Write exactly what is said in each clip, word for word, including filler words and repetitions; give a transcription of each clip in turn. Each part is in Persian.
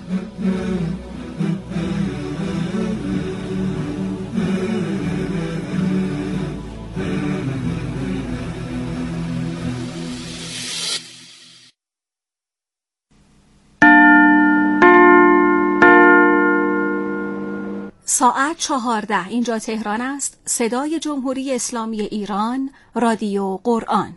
ساعت چهارده، اینجا تهران است. صدای جمهوری اسلامی ایران، رادیو قرآن.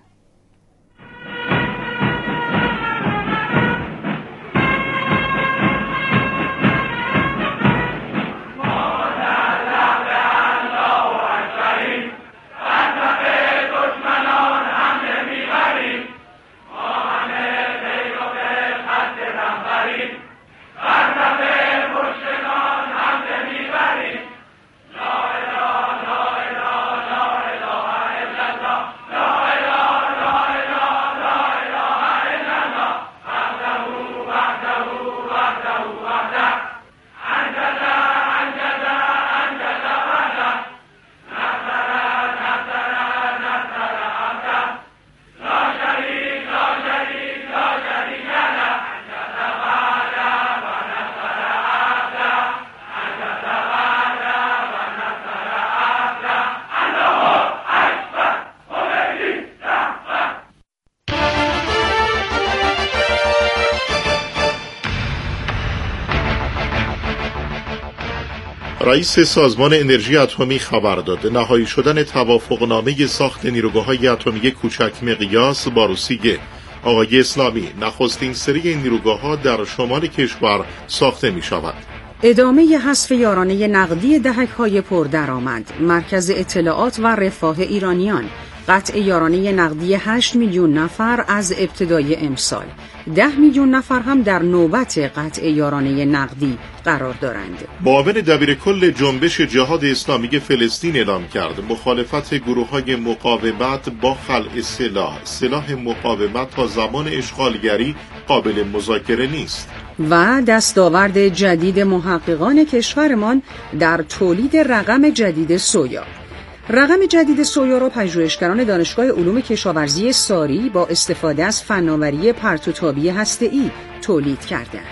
رئیس سازمان انرژی اتمی خبر داد نهایی شدن توافقنامه ساخت نیروگاه‌های اتمی کوچک مقیاس با روسیه. آقای اسلامی، نخستین سری این نیروگاه‌ها در شمال کشور ساخته می‌شود. ادامه حذف یارانه نقدی دهک‌های پردرآمد، مرکز اطلاعات و رفاه ایرانیان، قطع یارانه نقدی هشت میلیون نفر از ابتدای امسال. ده میلیون نفر هم در نوبت قطع یارانه نقدی قرار دارند. معاون دبیرکل جنبش جهاد اسلامی فلسطین اعلام کرد مخالفت گروه‌های مقاومت با خلع سلاح سلاح مقاومت تا زمان اشغالگری قابل مذاکره نیست. و دستاورد جدید محققان کشورمان در تولید رقم جدید سویا. رقم جدید سویا را پژوهشگران دانشگاه علوم کشاورزی ساری با استفاده از فناوری پرتوتابی هسته‌ای تولید کردند.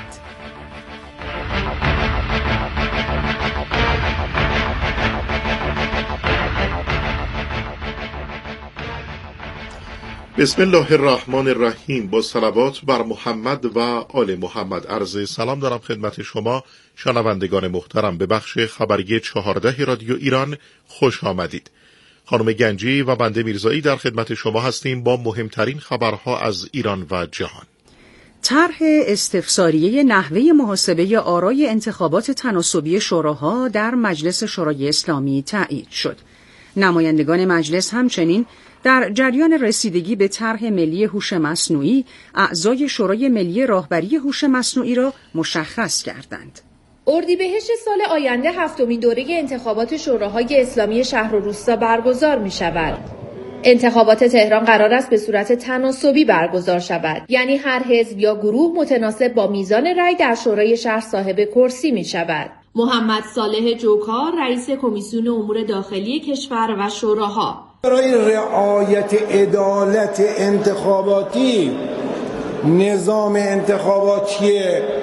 بسم الله الرحمن الرحیم. با صلوات بر محمد و آل محمد عرض سلام دارم خدمت شما شنوندگان محترم. به بخش خبری چهارده رادیو ایران خوش آمدید. خانم گنجی و بنده میرزایی در خدمت شما هستیم با مهمترین خبرها از ایران و جهان. طرح استفساریه نحوه محاسبه آرای انتخابات تناسبی شوراها در مجلس شورای اسلامی تایید شد. نمایندگان مجلس همچنین در جریان رسیدگی به طرح ملی هوش مصنوعی، اعضای شورای ملی راهبری هوش مصنوعی را مشخص کردند. اردیبهشت سال آینده هفتمین دوره انتخابات شوراهای اسلامی شهر و روستا برگزار می شود. انتخابات تهران قرار است به صورت تناسبی برگزار شود، یعنی هر حزب یا گروه متناسب با میزان رأی در شورای شهر صاحب کرسی می شود. محمد صالح جوکار، رئیس کمیسیون امور داخلی کشور و شوراها: برای رعایت عدالت انتخاباتی نظام انتخاباتی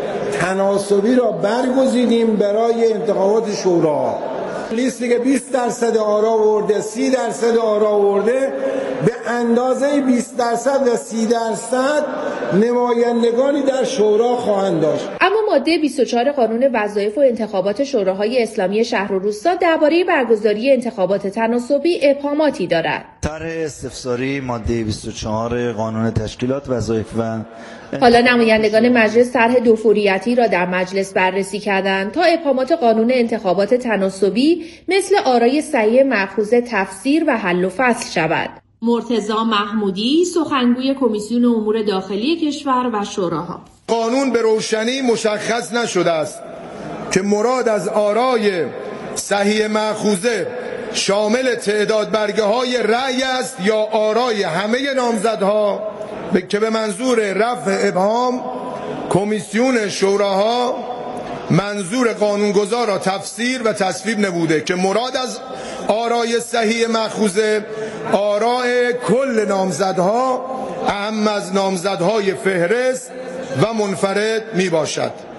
تناسبی را برگزیدیم برای انتخابات شورا. لیستی که بیست درصد آرا آورده، سی درصد آرا آورده، به اندازه بیست درصد و سی درصد نمایندگانی در شورا خواهند داشت. اما ماده بیست و چهار قانون وظایف و انتخابات شوراهای اسلامی شهر و روستا درباره برگزاری انتخابات تناسبی ابهاماتی دارد. طرح استفساری ماده بیست و چهار قانون تشکیلات وظایف و حالا نمایندگان مجلس طرح دوفوریتی را در مجلس بررسی کردند تا ابهامات قانون انتخابات تناسبی مثل آرای صحیح مأخوذه تفسیر و حل و فصل شود. مرتضی محمودی، سخنگوی کمیسیون امور داخلی کشور و شوراها: قانون به روشنی مشخص نشده است که مراد از آرای صحیح مأخوذه شامل تعداد برگه های رأی است یا آرای همه نامزدها، که به منظور رفع ابهام کمیسیون شوراها منظور قانونگذار را تفسیر و تصویب نموده که مراد از آرای صحیح مأخوذه آرای کل نامزدها اهم از نامزدهای فهرست و منفرد می باشد.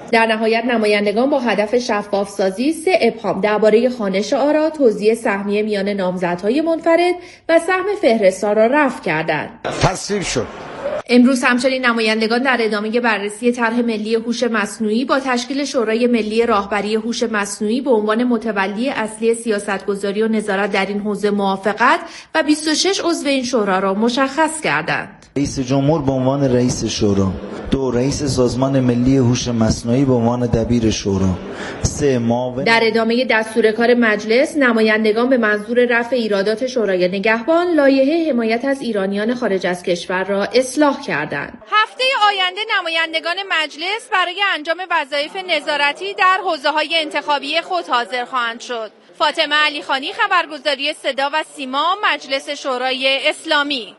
در نهایت نمایندگان با هدف شفاف سازی سه ابهام درباره خوانش آرا، توزیع سهمیه میان نامزدهای منفرد و سهم فهرست‌ها را رفع کردند. تصویب شد. امروز همچنین نمایندگان در ادامه بررسی طرح ملی هوش مصنوعی با تشکیل شورای ملی راهبری هوش مصنوعی به عنوان متولی اصلی سیاستگذاری و نظارت در این حوزه موافقت و بیست و شش عضو این شورا را مشخص کردند. رئیس جمهور به عنوان رئیس شورا، دو رئیس سازمان ملی هوش مصنوعی به عنوان دبیر شورا، سه معاون. در ادامه دستور کار مجلس، نمایندگان به منظور رفع ایرادات شورای نگهبان لایحه حمایت از ایرانیان خارج از کشور را اصلاح کردند. هفته آینده نمایندگان مجلس برای انجام وظایف نظارتی در حوزه‌های انتخابی خود حاضر خواهند شد. فاطمه علیخانی، خبرگزاری صدا و سیما، مجلس شورای اسلامی.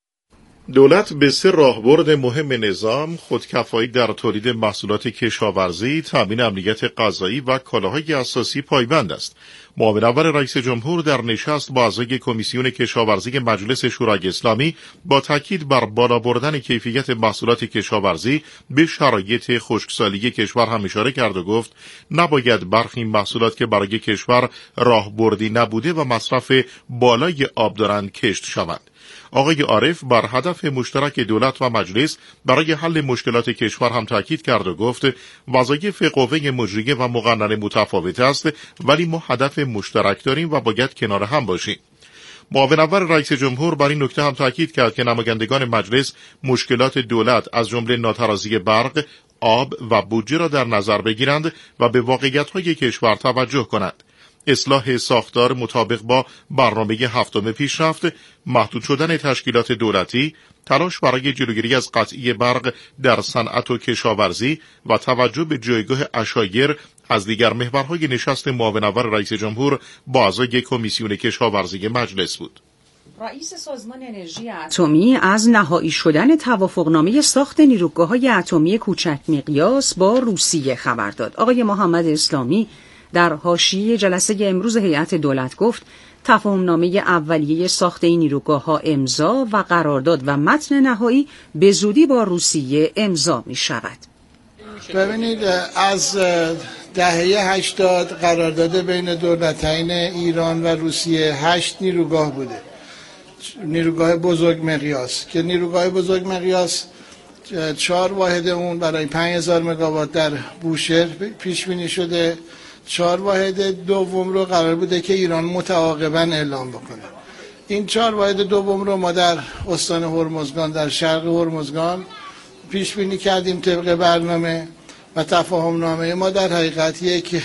دولت به سه راهبرد مهم نظام، خودکفایی در تولید محصولات کشاورزی، تامین امنیت غذایی و کالاهای اساسی پایبند است. معاون اول رئیس جمهور در نشست با اعضای کمیسیون کشاورزی مجلس شورای اسلامی با تاکید بر بالا بردن کیفیت محصولات کشاورزی به شرایط خشکسالی کشور هم اشاره کرد و گفت نباید برخی محصولات که برای کشور راهبردی نبوده و مصرف بالای آب دارند کشت شوند. آقای عارف بر هدف مشترک دولت و مجلس برای حل مشکلات کشور هم تاکید کرد و گفت وظایف قوه مجریه و مقننه متفاوت است، ولی ما هدف مشترک داریم و باید کنار هم باشیم. معاون اول رئیس جمهور بر این نکته هم تاکید کرد که نمایندگان مجلس مشکلات دولت از جمله ناترازی برق، آب و بودجه را در نظر بگیرند و به واقعیت‌های کشور توجه کنند. اصلاح ساختار مطابق با برنامه هفتم پیشرفت، محدود شدن تشکیلات دولتی، تلاش برای جلوگیری از قطعی برق در صنعت و کشاورزی و توجه به جایگاه عشایر از دیگر محورهای نشست معاون اول رئیس جمهور با اعضای کمیسیون کشاورزی مجلس بود. رئیس سازمان انرژی اتمی از نهایی شدن توافقنامه ساخت نیروگاه‌های اتمی کوچک مقیاس با روسیه خبر داد. آقای محمد اسلامی در حاشیه جلسه امروز هیئت دولت گفت تفاهمنامه اولیه ساخت این نیروگاه‌ها امضا و قرارداد و متن نهایی به زودی با روسیه امضا می شود. ببینید از دهه هشتاد قرارداد بین دولتین ایران و روسیه هشت نیروگاه بوده. نیروگاه بزرگ مقیاس که نیروگاه بزرگ مقیاس چهار واحد اون برای پنج هزار مگاوات در بوشهر پیش بینی شده. چهار واحد دوم رو قرار بوده که ایران متعاقباً اعلام بکنه. این چهار واحد دوم رو ما در استان هرمزگان در شرق هرمزگان پیش بینی کردیم طبق برنامه و تفاهم نامه ما در حقیقت یک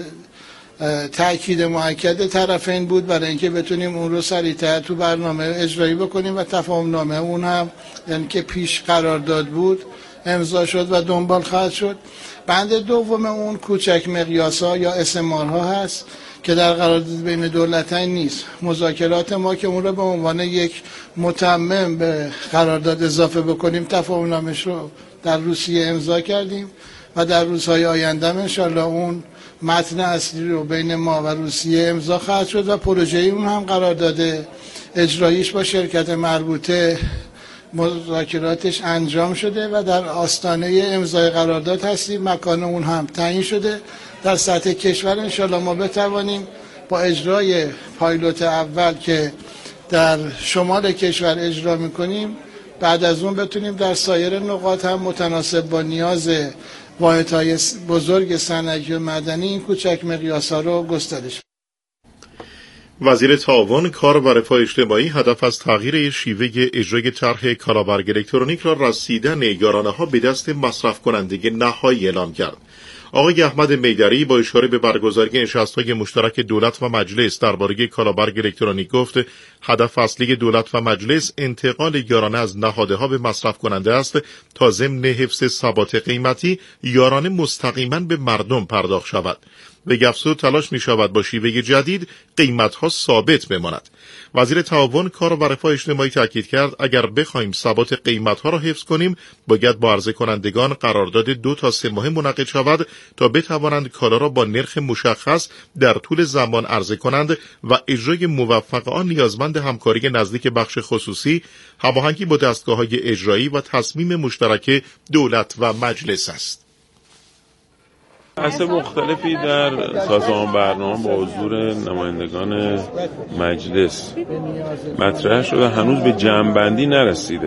تأکید مؤکد طرفین بود برای اینکه بتونیم اون رو سریعتر تو برنامه اجرایی بکنیم و تفاهم نامه اون هم یعنی که پیش قرار داد بود امضا شد و دنبال خواهد شد. بند دوم اون کوچک مقیاس‌ها یا اس ام آر ها هست که در قرارداد بین دولتین نیست. مذاکرات ما که اون رو به عنوان یک متمم به قرارداد اضافه بکنیم تفاهم نامش رو در روسیه امضا کردیم و در روزهای آینده انشالله اون متن اصلی رو بین ما و روسیه امضا خواهد شد و پروژه اون هم قرارداد اجراییش با شرکت مربوطه مذاکراتش انجام شده و در آستانه امضای قرارداد هستیم. مکان اون هم تعیین شده. در سطح کشور انشالله ما بتوانیم با اجرای پایلوت اول که در شمال کشور اجرا میکنیم بعد از اون بتونیم در سایر نقاط هم متناسب با نیاز واحدهای بزرگ صنعتی و مدنی این کوچک مقیاس‌ها رو گسترش. وزیر تعاون، کار و رفاه اجتماعی هدف از تغییر شیوه اجرای طرح کالابرگ الکترونیک را رسیدن یارانه‌ها به دست مصرف کننده نهایی اعلام کرد. آقای احمد میدری با اشاره به برگزاری نشست‌های مشترک دولت و مجلس درباره کالابرگ الکترونیک گفت هدف اصلی دولت و مجلس انتقال یارانه از نهادها به مصرف کننده است تا ضمن حفظ ثبات قیمتی یارانه مستقیما به مردم پرداخت شود. به گفته تلاش می شود با شیوه جدید قیمت‌ها ثابت بماند. وزیر تعاون، کار و رفاه اجتماعی تاکید کرد اگر بخوایم ثبات قیمت‌ها را حفظ کنیم باید با عرضه کنندگان قرارداد دو تا سه ماهه منعقد شود تا بتوانند کالا را با نرخ مشخص در طول زمان عرضه کنند و اجرای موفق آن نیازمند همکاری نزدیک بخش خصوصی، هماهنگی با دستگاه‌های اجرایی و تصمیم مشترک دولت و مجلس است. مباحث مختلفی در سازمان برنامه با حضور نمایندگان مجلس مطرح شده، هنوز به جمع‌بندی نرسیده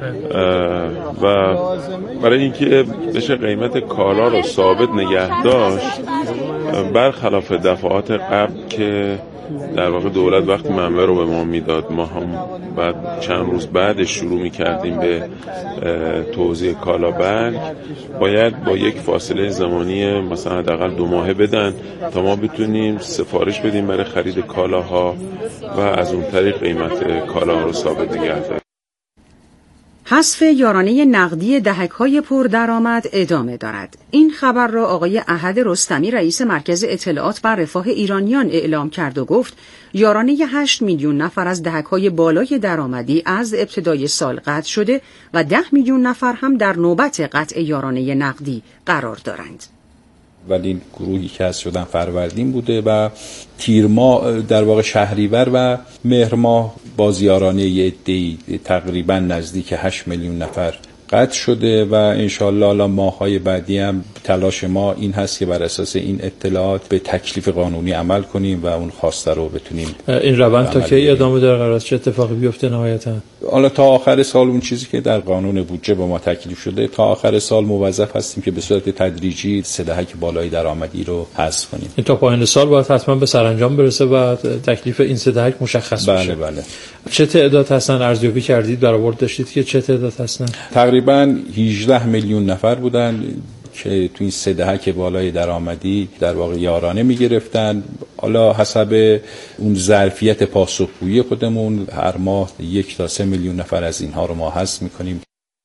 و برای اینکه بشه قیمت کالا رو ثابت نگه داشت، برخلاف دفعات قبل که در واقع دولت وقتی منبع رو به ما میداد ما هم بعد چند روز بعدش شروع میکردیم به توزیع کالا بلک، باید با یک فاصله زمانی مثلا حداقل دو ماهه بدن تا ما بتونیم سفارش بدیم برای خرید کالاها و از اون طریق قیمت کالا رو ثابت نگه داریم. حذف یارانه نقدی دهک‌های پردرآمد ادامه دارد. این خبر را آقای احد رستمی رئیس مرکز اطلاعات بر رفاه ایرانیان اعلام کرد و گفت یارانه هشت میلیون نفر از دهک‌های بالای درآمدی از ابتدای سال قطع شده و ده میلیون نفر هم در نوبت قطع یارانه نقدی قرار دارند. ولی این گروهی که از شدن فروردین بوده و تیر ماه در واقع شهریور و مهر ماه باز یارانه یه عده‌ای تقریبا نزدیک هشت میلیون نفر قطع شده و انشالله الان ماه‌های بعدی هم تلاش ما این هست که بر اساس این اطلاعات به تکلیف قانونی عمل کنیم و اون خواسته رو بتونیم. این روند تا کی ادامه داره؟ قراره چه اتفاقی بیفته نهایتاً؟ حالا تا آخر سال اون چیزی که در قانون بودجه به ما تکلیف شده تا آخر سال موظف هستیم که به صورت تدریجی سه دهک بالای درآمدی رو حذف کنیم. این تا پایان سال باید حتما به سرانجام برسه و تکلیف این سه دهک مشخص بشه. بله بله. چه تعداد هستن؟ ارزیابی کردید، برآورد داشتید که چه تعداد هستن؟ تقریبا هجده میلیون نفر بودن که تو این سه دهک بالای درآمدی در واقع یارانه میگرفتن. حالا حسب اون ظرفیت پاسخگویی خودمون هر ماه یک تا سه میلیون نفر از اینها رو ما حذف میکنیم.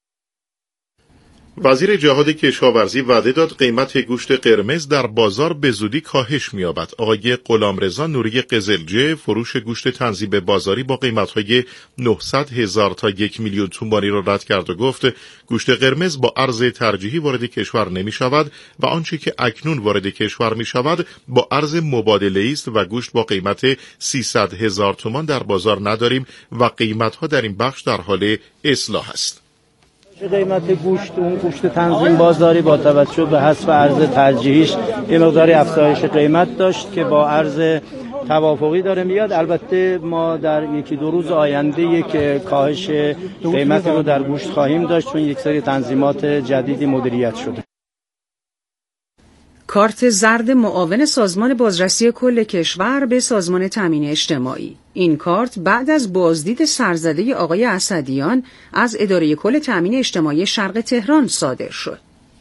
وزیر جهاد کشاورزی وعده داد قیمت گوشت قرمز در بازار به زودی کاهش می‌یابد. آقای غلامرضا نوری قزلجه فروش گوشت تنظیم بازاری با قیمت‌های نهصد هزار تا یک میلیون تومانی را رد کرد و گفت گوشت قرمز با ارز ترجیحی وارد کشور نمی‌شود و آنچه که اکنون وارد کشور می‌شود با ارز مبادله‌ای است و گوشت با قیمت سیصد هزار تومان در بازار نداریم و قیمت‌ها در این بخش در حال اصلاح است. قیمت گوشت اون گوشت تنظیم بازاری با توجه به حذف ارز ترجیحیش یه مقداری افزایش قیمت داشت که با ارز توافقی داره میاد. البته ما در یکی دو روز آینده یک کاهش قیمتی رو در گوشت خواهیم داشت چون یک سری تنظیمات جدیدی مدیریت شده. کارت زرد معاون سازمان بازرسی کل کشور به سازمان تامین اجتماعی. این کارت بعد از بازدید سرزده آقای اسدیان از اداره کل تامین اجتماعی شرق تهران صادر شد.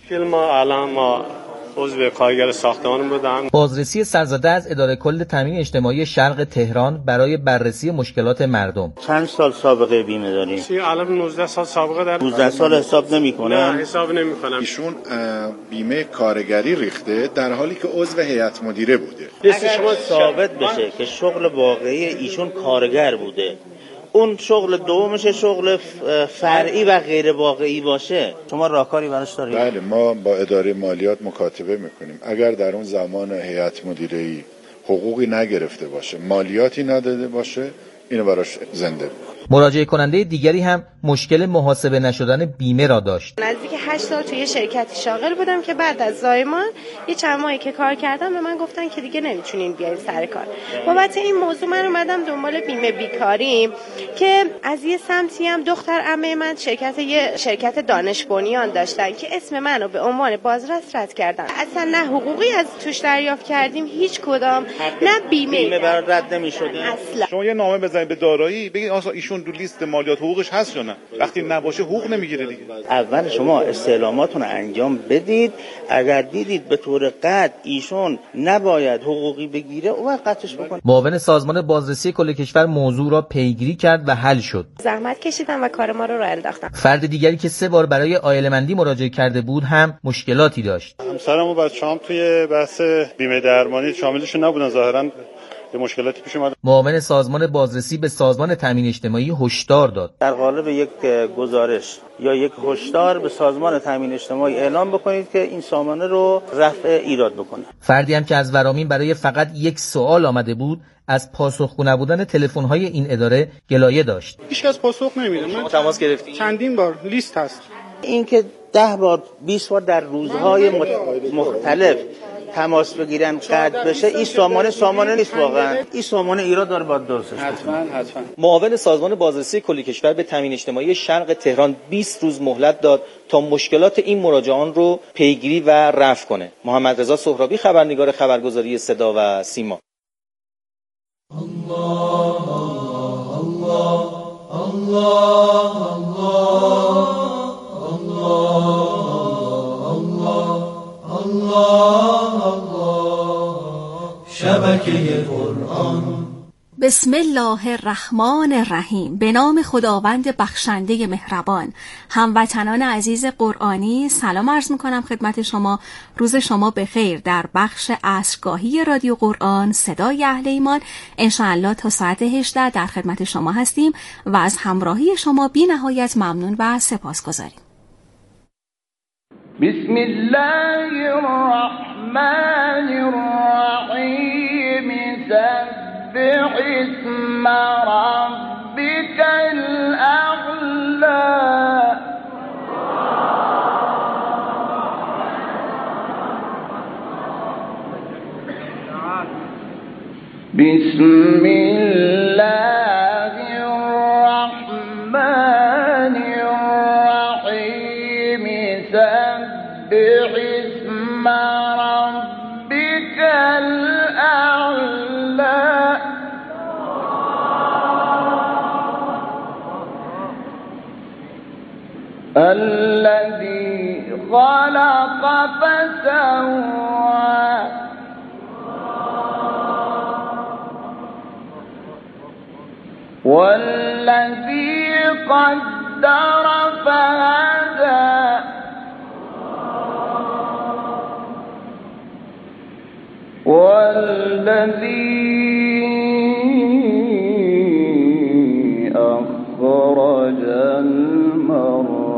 ما الان ما عضو کارگر ساختمان بودم. بازرسی سرزده از اداره کل تامین اجتماعی شرق تهران برای بررسی مشکلات مردم. چند سال سابقه بیمه داریم؟ الان نوزده سال سابقه دارم. نوزده سال حساب نمیکنه؟ نه حساب نمیکنم. ایشون بیمه کارگری ریخته در حالی که عضو هیئت مدیره بوده. اگر شما ثابت بشه که شغل واقعی ایشون کارگر بوده، اون شغل دومش شغل فرعی و غیر واقعی باشه، شما راهکاری براش دارید؟ بله، ما با اداره مالیات مکاتبه میکنیم. اگر در اون زمان هیئت مدیره‌ای حقوقی نگرفته باشه، مالیاتی نداده باشه، اینو براش زنده میکنیم. مراجعه کننده دیگری هم مشکل محاسبه نشدن بیمه را داشت. نزدیک هشت سال توی شرکتی شاغل بودم که بعد از زایمان یه چند ماهی که کار کردم به من گفتن که دیگه نمیتونین بیاین سر کار. بابت این موضوع من اومدم دنبال بیمه بیکاریم که از یه سمتی هم دختر عمه من شرکت یه شرکت دانش بنیان داشتن که اسم منو به عنوان بازرس رد کردن. اصلا نه حقوقی از توش دریافت کردیم هیچ کدام، نه بیمه. بیمه برات رد نمیشده. اصلا. شما یه نامه بزنید به دارایی بگید آقا ایشون تو لیست مالیات حقوقش هست یا نه. وقتی نباشه حقوق نمیگیره دیگه. اول شما استعلاماتون رو انجام بدید، اگر دیدید به طور قطع ایشون نباید حقوقی بگیره اون وقت قطعش بکنید. معاون سازمان بازرسی کل کشور موضوع را پیگیری کرد و حل شد. زحمت کشیدم و کار ما رو راه انداختم. فرد دیگری که سه بار برای عائله‌مندی مراجعه کرده بود هم مشکلاتی داشت. همسرم و بچه‌ام توی بحث بیمه درمانی شاملشون نبودن، ظاهراً به مشکلاتی پیش اومد. معاون سازمان بازرسی به سازمان تامین اجتماعی هشدار داد. در قالب یک گزارش یا یک هشدار به سازمان تامین اجتماعی اعلام بکنید که این سامانه رو رفع ایراد بکنه. فردی هم که از ورامین برای فقط یک سوال آمده بود از پاسخگو نبودن تلفن‌های این اداره گلایه داشت. هیچ کس پاسخ نمیده. من تماس گرفتیم. چندین بار لیست هست. این که ده بار بیست بار در روزهای مختلف تماس بگیرن قطع بشه، این سامانه سامانه نیست واقعا. این سامانه ایراد داره، باید درستش حتما حتما. معاون سازمان بازرسی کلی کشور به تامین اجتماعی شرق تهران بیست روز مهلت داد تا مشکلات این مراجعان رو پیگیری و رفع کنه. محمد رضا سهرابی، خبرنگار خبرگزاری صدا و سیما. الله الله الله الله الله الله الله شبکه قرآن. بسم الله الرحمن الرحیم. به نام خداوند بخشنده مهربان. هموطنان عزیز قرآنی، سلام عرض میکنم خدمت شما. روز شما بخیر. در بخش عصرگاهی رادیو قرآن صدای اهل ایمان انشاءالله تا ساعت هجده در خدمت شما هستیم و از همراهی شما بی نهایت ممنون و سپاسگزاریم. بسم الله الرحمن الرحیم. سبح اسم ربك الأعلى. بسم الله الرحمن الرحيم. سبح اسم ربك الأعلى. الذي خلق فسوى والذي قدر فهدى والذي أخرج المرعى.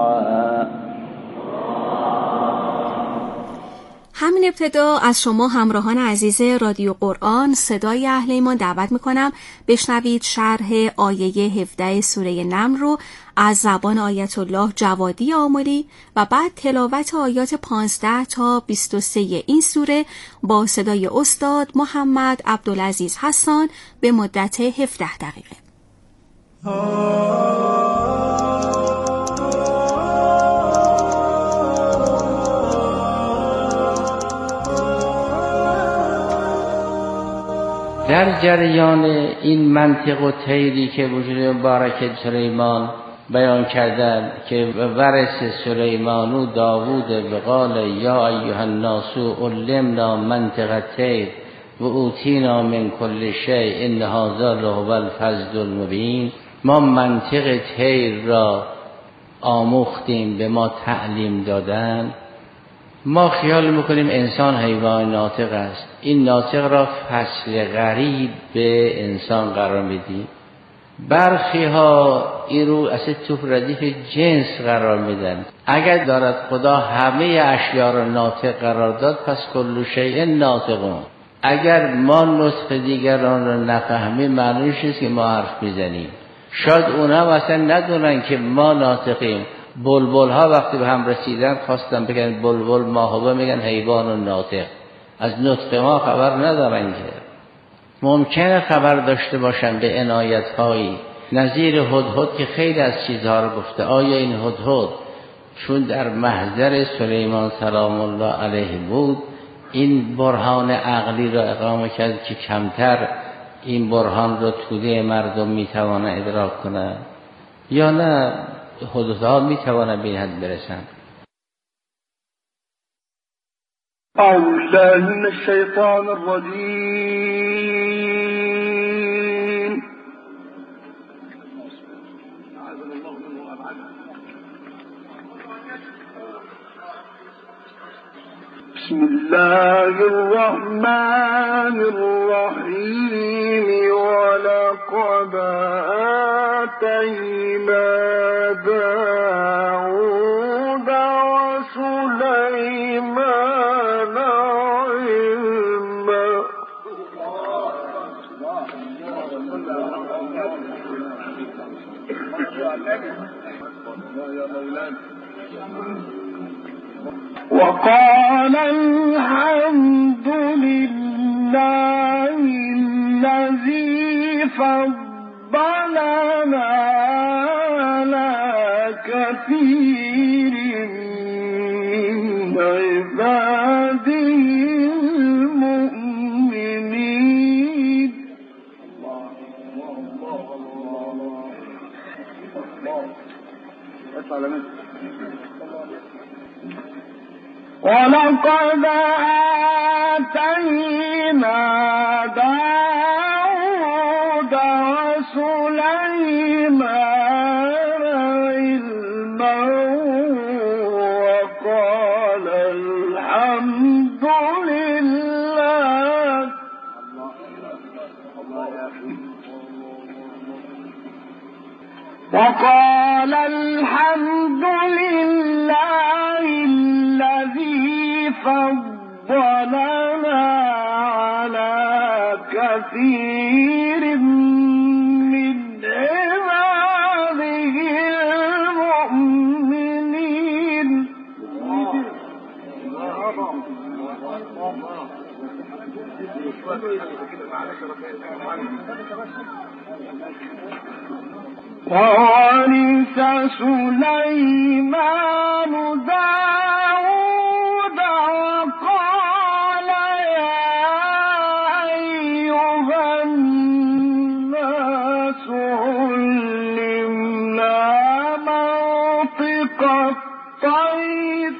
همین ابتدا از شما همراهان عزیز رادیو قرآن صدای اهل ایمان دعوت میکنم بشنوید شرح آیه هفده سوره نمل رو از زبان آیت الله جوادی آملی و بعد تلاوت آیات پانزده تا بیست و سه این سوره با صدای استاد محمد عبدالعزیز حسان به مدت هفده دقیقه. در جریان این منطق و طیری که وجود مبارک سلیمان بیان کردن که ورث سلیمان و داوود بقال یا ایها الناس علمنا منطق الطیر و اوتینا من کل شیء ان هذا لهو الفضل المبین. ما منطق طیر را آموختیم، به ما تعلیم دادن. ما خیال میکنیم انسان حیوان ناطق است. این ناطق را فصل غریب به انسان قرار میدیم. برخی ها این رو اصلا تو ردیف جنس قرار میدن. اگر دارد خدا همه اشیا را ناطق قرار داد پس کل شیء ناطقون. اگر ما نطق دیگران را نفهمیم معنیش نیست که ما حرف میزنیم. شاید اونا مثلا ندونن که ما ناطقیم. بلبل ها وقتی به هم رسیدن خواستن بگن بلبل ماهوبه، میگن حیوان و ناطق. از نطق ما خبر ندارن که ممکنه خبر داشته باشن به عنایت هایی نظیر هدهد که خیلی از چیزها رو گفته. آیا این هدهد چون در محضر سلیمان سلام الله علیه بود این برهان عقلی را اقامه کرد که کمتر این برهان را توده مردم میتوانه ادراک کنه، یا نه هدهدها میتوانه به این حد برسن؟ أعوذ بالله من الشيطان الرجيم. بسم الله الرحمن الرحيم. ولقد آتينا داود وسليمان علما. وقال الحمد فضلنا على كثير من عباده المؤمنين. ولقد آتينا داود وسليمان علما وقال الحمد لله وقال الحمد لله الذي فضلنا على كثير من عباده المؤمنين. وورث سليمان داود وقال يا أيها الناس علمنا منطق الطير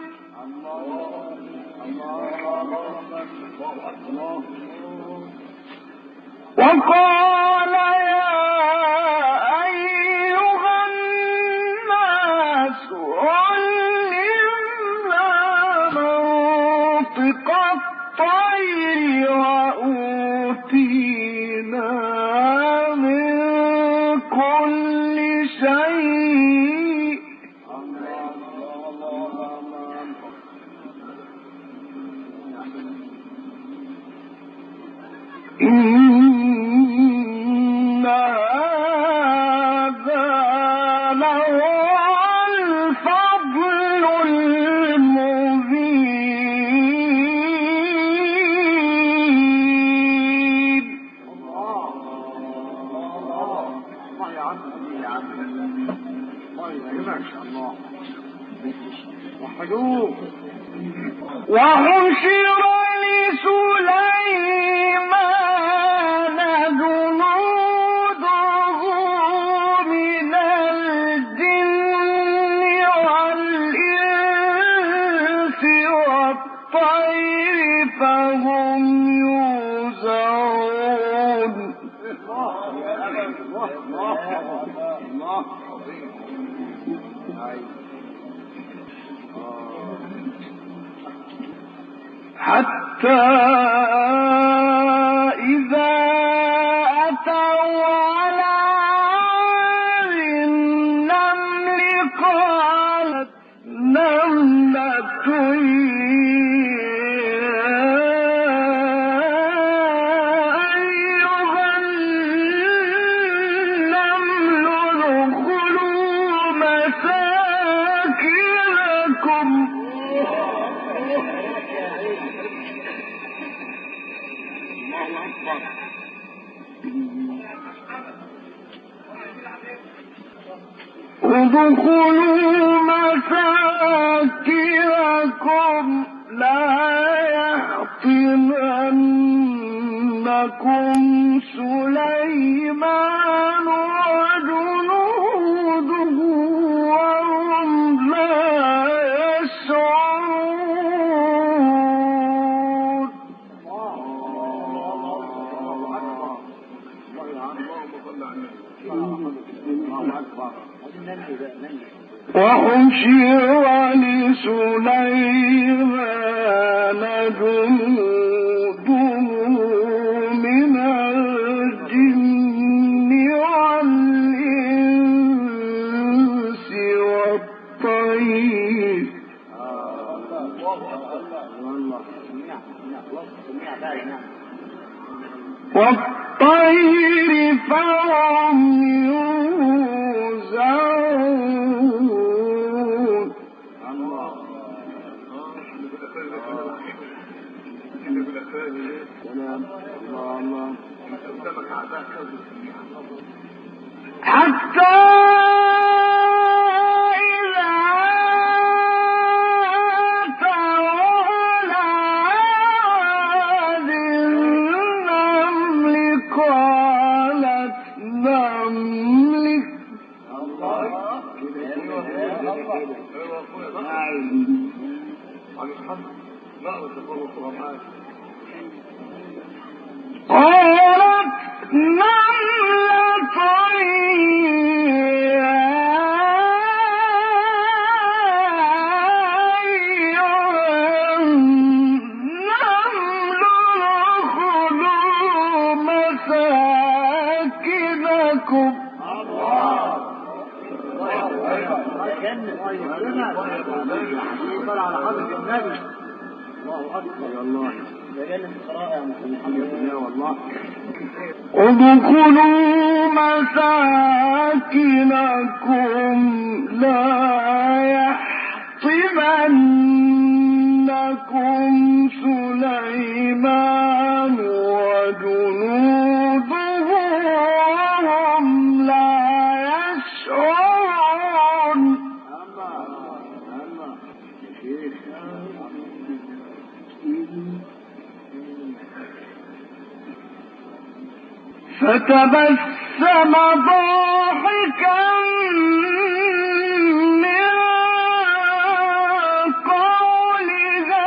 وقال يا أيها الناس علمنا منطق الطير وأوتينا من كل شيء. إن هذا لهو الفضل المبين. وحشر لسليمان جنوده من الجن والإنس والطير فهم يوزعون. حتى إذا أتوا على النمل قالت نملة أيها النمل ادخلوا مساكنكم ادخلوا مساكنكم لا يحطمنكم سليمان وجنوده وهم لا يشعرون. وحشر لسليمان جنوده من الجن والإنس والطير والطير فهم يوزعون. حتى قالت نملة ادخلوا مساكنكم لا يحطمنكم سليمان وجنوده وهم لا يشعرون. فتبسم ضاحكا من قولها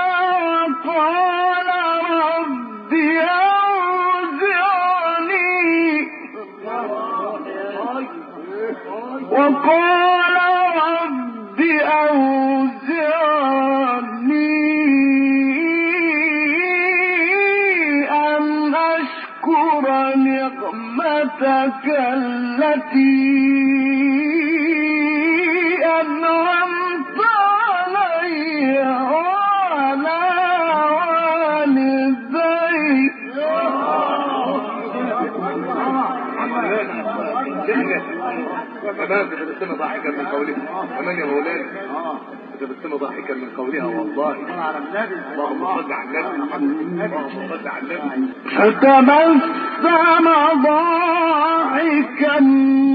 قال رب أوزعني وقال رب أوزعني نعمتك التي أنعمت علي وعلى والدي. تبسم ضاحكا من قولها ومن يا مولانا تبسم ضاحكا من قولها والله اللهم صل على النبي اللهم صل على النبي. فتبسم ضاحكا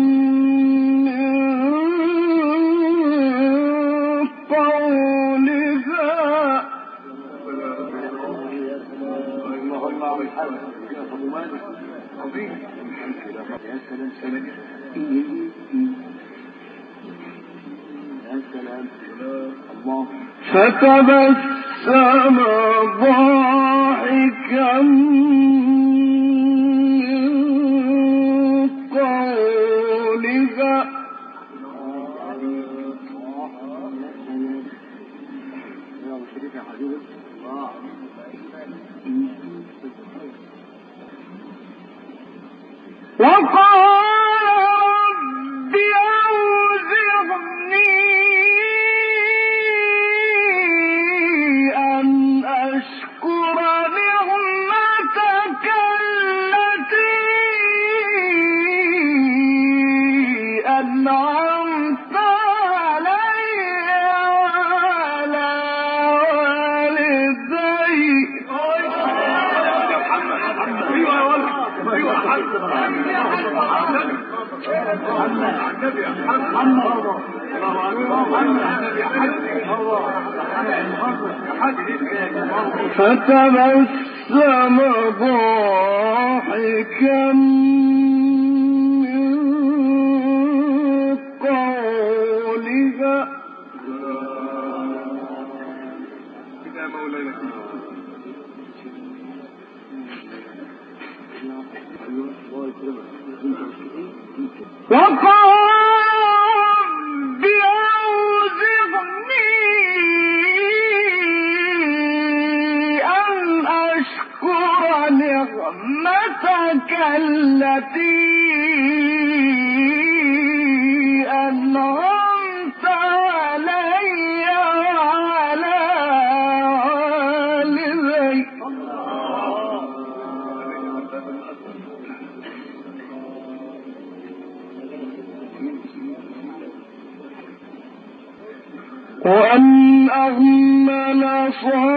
من قولها فتبسم ضاحكا من قولها وقال رب أوزعني أن أشكر نعمتك التي أنعمت علي وعلى والدي. فتبسم ضاحكا من قولها وقال رب أوزعني أن أشكر نعمتك التي أنعمت علي وعلى والدي. وأن أعمل صالحا